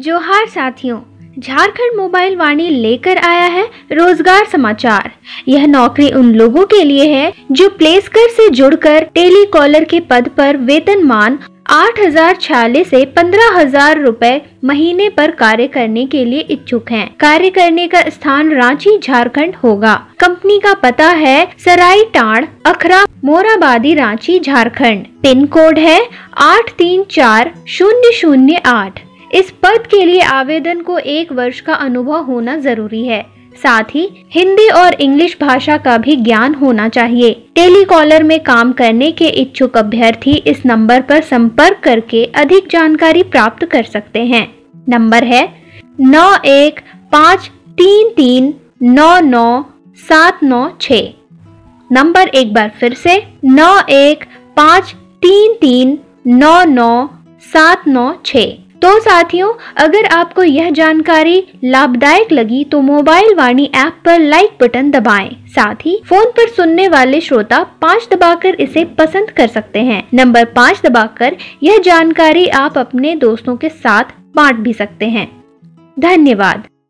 जोहार साथियों, झारखंड मोबाइल वाणी लेकर आया है रोजगार समाचार। यह नौकरी उन लोगों के लिए है जो प्लेसकर से जुड़कर टेलीकॉलर के पद पर वेतनमान 8,046 से 15,000 रुपए महीने पर कार्य करने के लिए इच्छुक हैं। कार्य करने का स्थान रांची झारखंड होगा। कंपनी का पता है सराई टांड़ अखरा मोराबादी रांची झारखंड। पिन कोड है 834008। इस पद के लिए आवेदन को 1 वर्ष का अनुभव होना जरूरी है। साथ ही हिंदी और इंग्लिश भाषा का भी ज्ञान होना चाहिए। टेलीकॉलर में काम करने के इच्छुक अभ्यर्थी इस नंबर पर संपर्क करके अधिक जानकारी प्राप्त कर सकते हैं। नंबर है 9153399796। नंबर एक बार फिर से 9153399796। तो साथियों, अगर आपको यह जानकारी लाभदायक लगी तो मोबाइल वाणी ऐप पर लाइक बटन दबाएं। साथ ही फोन पर सुनने वाले श्रोता 5 दबाकर इसे पसंद कर सकते हैं। नंबर 5 दबाकर यह जानकारी आप अपने दोस्तों के साथ बांट भी सकते हैं। धन्यवाद।